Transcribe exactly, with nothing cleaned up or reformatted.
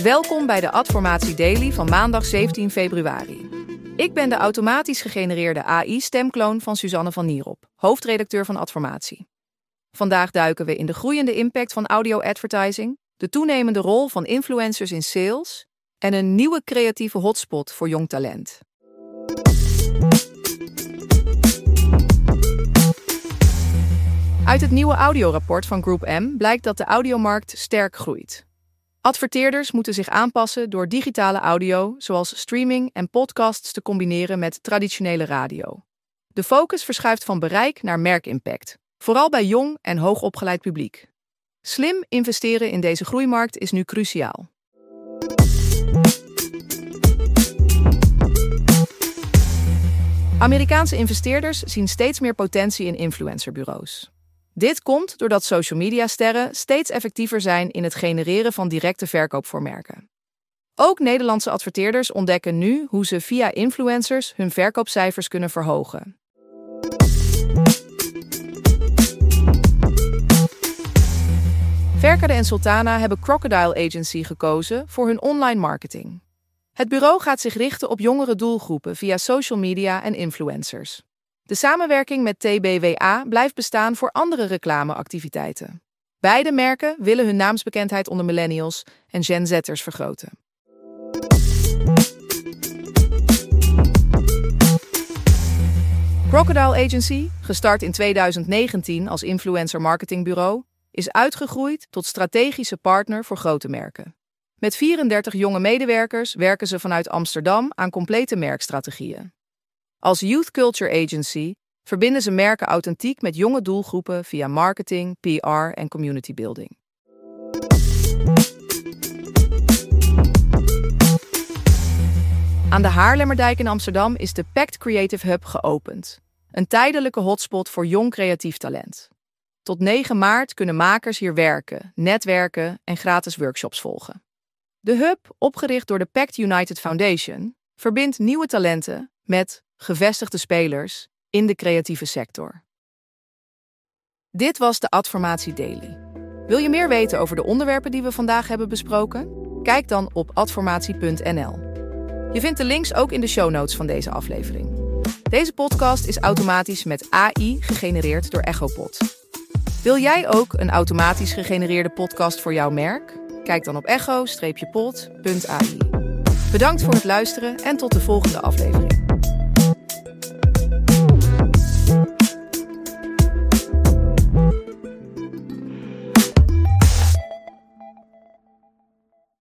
Welkom bij de Adformatie Daily van maandag zeventien februari. Ik ben de automatisch gegenereerde A I-stemkloon van Suzanne van Nierop, hoofdredacteur van Adformatie. Vandaag duiken we in de groeiende impact van audio-advertising, de toenemende rol van influencers in sales en een nieuwe creatieve hotspot voor jong talent. Uit het nieuwe audiorapport van Groep M blijkt dat de audiomarkt sterk groeit. Adverteerders moeten zich aanpassen door digitale audio, zoals streaming en podcasts, te combineren met traditionele radio. De focus verschuift van bereik naar merkimpact, vooral bij jong en hoogopgeleid publiek. Slim investeren in deze groeimarkt is nu cruciaal. Amerikaanse investeerders zien steeds meer potentie in influencerbureaus. Dit komt doordat social media sterren steeds effectiever zijn in het genereren van directe verkoop voor merken. Ook Nederlandse adverteerders ontdekken nu hoe ze via influencers hun verkoopcijfers kunnen verhogen. Verkade en Sultana hebben Crocodile Agency gekozen voor hun online marketing. Het bureau gaat zich richten op jongere doelgroepen via social media en influencers. De samenwerking met T B W A blijft bestaan voor andere reclameactiviteiten. Beide merken willen hun naamsbekendheid onder millennials en Gen Z'ers vergroten. Crocodile Agency, gestart in tweeduizend negentien als influencer marketingbureau, is uitgegroeid tot strategische partner voor grote merken. Met vierendertig jonge medewerkers werken ze vanuit Amsterdam aan complete merkstrategieën. Als Youth Culture Agency verbinden ze merken authentiek met jonge doelgroepen via marketing, P R en community building. Aan de Haarlemmerdijk in Amsterdam is de Pact Creative Hub geopend. Een tijdelijke hotspot voor jong creatief talent. Tot negen maart kunnen makers hier werken, netwerken en gratis workshops volgen. De hub, opgericht door de Pact United Foundation, verbindt nieuwe talenten met gevestigde spelers in de creatieve sector. Dit was de Adformatie Daily. Wil je meer weten over de onderwerpen die we vandaag hebben besproken? Kijk dan op adformatie punt n l. Je vindt de links ook in de show notes van deze aflevering. Deze podcast is automatisch met A I gegenereerd door Echopod. Wil jij ook een automatisch gegenereerde podcast voor jouw merk? Kijk dan op echo pod punt a i. Bedankt voor het luisteren en tot de volgende aflevering.